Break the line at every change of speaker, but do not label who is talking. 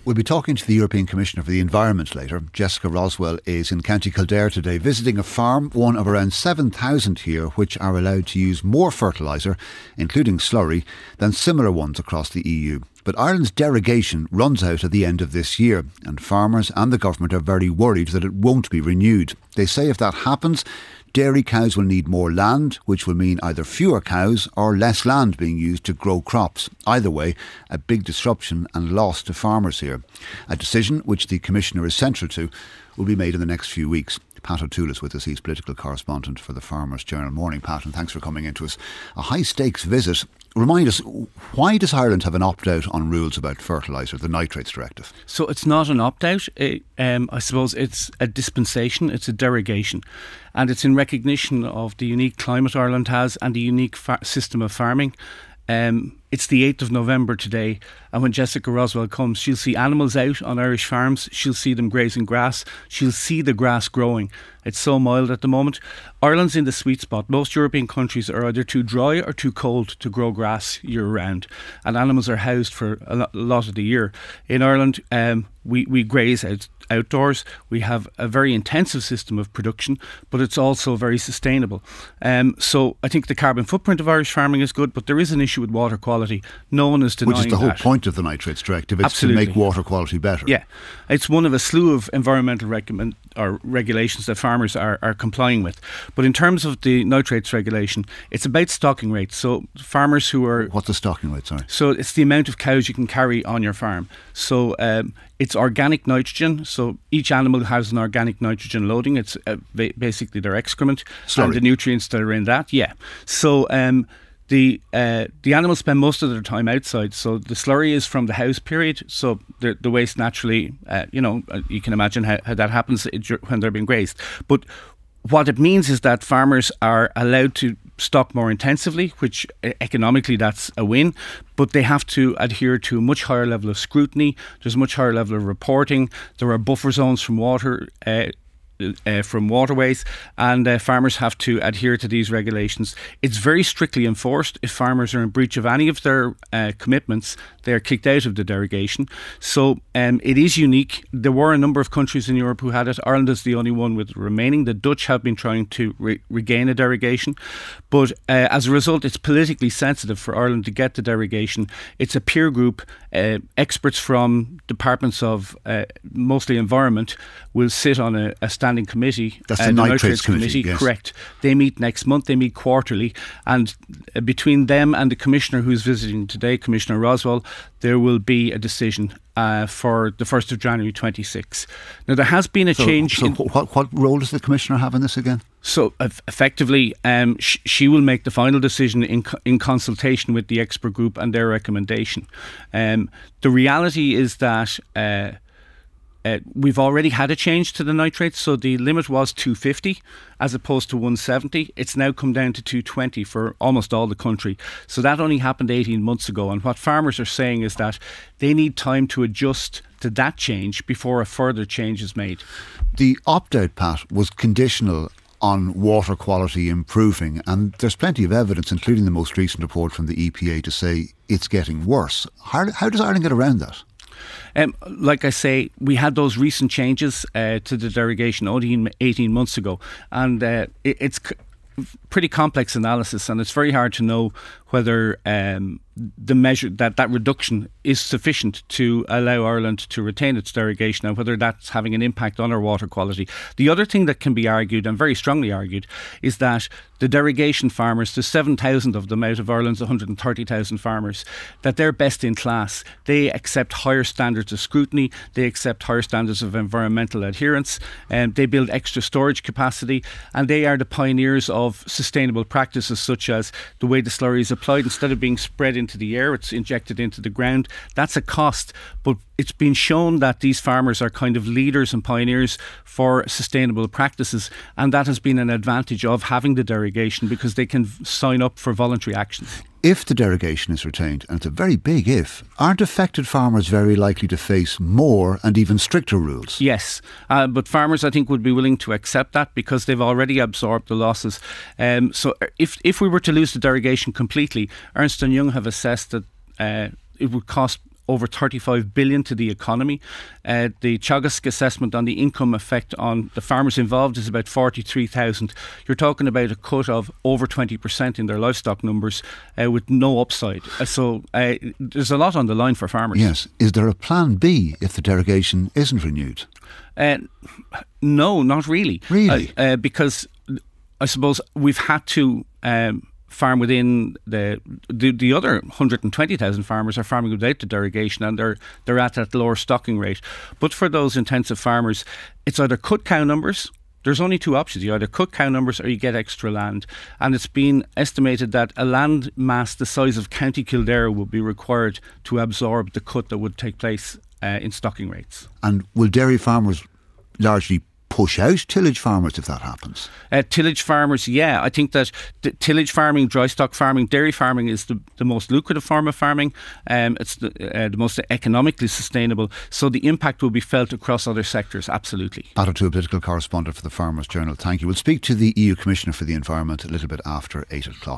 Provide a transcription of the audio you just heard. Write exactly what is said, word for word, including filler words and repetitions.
We'll be talking to the European Commissioner for the Environment later. Jessica Roswell is in County Kildare today visiting a farm, one of around seven thousand here, which are allowed to use more fertiliser, including slurry, than similar ones across the E U. But Ireland's derogation runs out at the end of this year, and farmers and the government are very worried that it won't be renewed. They say if that happens, dairy cows will need more land, which will mean either fewer cows or less land being used to grow crops. Either way, a big disruption and loss to farmers here. A decision which the Commissioner is central to will be made in the next few weeks. Pat O'Toole is with us. He's political correspondent for the Farmers Journal. Morning, Pat, and thanks for coming in to us. A high-stakes visit. Remind us, why does Ireland have an opt-out on rules about fertiliser, the Nitrates Directive?
So it's not an opt-out. It, um, I suppose it's a dispensation, it's a derogation. And it's in recognition of the unique climate Ireland has and the unique fa- system of farming. Um, it's the eighth of November today, and when Jessica Roswell comes, she'll see animals out on Irish farms, she'll see them grazing grass, she'll see the grass growing. It's so mild at the moment. Ireland's in the sweet spot. Most European countries are either too dry or too cold to grow grass year round, and animals are housed for a lot of the year. In Ireland, um, we, we graze out, outdoors. We have a very intensive system of production, but it's also very sustainable. Um, so I think the carbon footprint of Irish farming is good, but there is an issue with water quality. No one is denying that.
Which is the whole
that.
point of the Nitrates Directive. It's
Absolutely.
to make water quality better.
Yeah. It's one of a slew of environmental recommend or regulations that farmers are, are complying with. But in terms of the nitrates regulation, it's about stocking rates. So farmers who are...
What's the stocking rate, sorry?
So it's the amount of cows you can carry on your farm. So um, it's organic nitrogen. So each animal has an organic nitrogen loading. It's uh, ba- basically their excrement.
Slurry.
And the nutrients that are in that. Yeah. So... Um, The uh, the animals spend most of their time outside, so the slurry is from the house period. So the the waste naturally, uh, you know, you can imagine how, how that happens when they're being grazed. But what it means is that farmers are allowed to stock more intensively, which economically that's a win, but they have to adhere to a much higher level of scrutiny. There's a much higher level of reporting. There are buffer zones from water. Uh, Uh, from waterways, and uh, farmers have to adhere to these regulations. It's very strictly enforced. If farmers are in breach of any of their uh, commitments, they are kicked out of the derogation. So um, it is unique. There were a number of countries in Europe who had it. Ireland is the only one with it remaining. The Dutch have been trying to re- regain a derogation, but uh, as a result, it's politically sensitive for Ireland to get the derogation. It's a peer group. Uh, experts from departments of uh, mostly environment will sit on a, a standing committee.
That's
uh,
the,
the
Nitrates,
Nitrates
Committee,
Committee.
yes.
Correct. They meet next month. They meet quarterly, and uh, between them and the Commissioner who's visiting today, Commissioner Roswell, there will be a decision uh, for the first of January twenty-six. Now there has been a
so,
change.
So
in,
what, what role does the Commissioner have in this again?
So uh, effectively, um, sh- she will make the final decision in co- in consultation with the expert group and their recommendation. Um, the reality is that uh, uh, we've already had a change to the nitrates. So the limit was two fifty as opposed to one seventy. It's now come down to two twenty for almost all the country. So that only happened eighteen months ago. And what farmers are saying is that they need time to adjust to that change before a further change is made.
The opt-out, Pat, was conditional on water quality improving, and there's plenty of evidence, including the most recent report from the E P A, to say it's getting worse. How, how does Ireland get around that?
Um, like I say, we had those recent changes uh, to the derogation only eighteen months ago, and uh, it, it's c- pretty complex analysis, and it's very hard to know whether um, the measure that that reduction is sufficient to allow Ireland to retain its derogation, and whether that's having an impact on our water quality. The other thing that can be argued, and very strongly argued, is that the derogation farmers, there's seven thousand of them out of Ireland's one hundred thirty thousand farmers, that they're best in class. They accept higher standards of scrutiny, they accept higher standards of environmental adherence, and they build extra storage capacity, and they are the pioneers of sustainable practices such as the way the slurry is applied. Instead of being spread into the air, it's injected into the ground. That's a cost, but it's been shown that these farmers are kind of leaders and pioneers for sustainable practices, and that has been an advantage of having the derogation because they can sign up for voluntary actions.
If the derogation is retained, and it's a very big if, aren't affected farmers very likely to face more and even stricter rules?
Yes, uh, but farmers I think would be willing to accept that because they've already absorbed the losses. Um, so if if we were to lose the derogation completely, Ernst and Young have assessed that uh, it would cost over thirty-five billion to the economy. Uh, the Teagasc assessment on the income effect on the farmers involved is about forty-three thousand. You're talking about a cut of over twenty percent in their livestock numbers uh, with no upside. Uh, so uh, there's a lot on the line for farmers.
Yes. Is there a plan B if the derogation isn't renewed?
Uh, no, not really.
Really?
Uh, uh, because I suppose we've had to um, farm within the, the the other one hundred twenty thousand farmers are farming without the derogation, and they're they're at that lower stocking rate. But for those intensive farmers, it's either cut cow numbers. There's only two options. You either cut cow numbers or you get extra land. And it's been estimated that a land mass the size of County Kildare would be required to absorb the cut that would take place uh, in stocking rates.
And will dairy farmers largely push out tillage farmers if that happens?
Uh, tillage farmers, yeah. I think that the tillage farming, dry stock farming, dairy farming is the, the most lucrative form of farming. Um, it's the, uh, the most economically sustainable. So the impact will be felt across other sectors, absolutely.
Pat O'Toole, political correspondent for the Farmers Journal. Thank you. We'll speak to the E U Commissioner for the Environment a little bit after eight o'clock.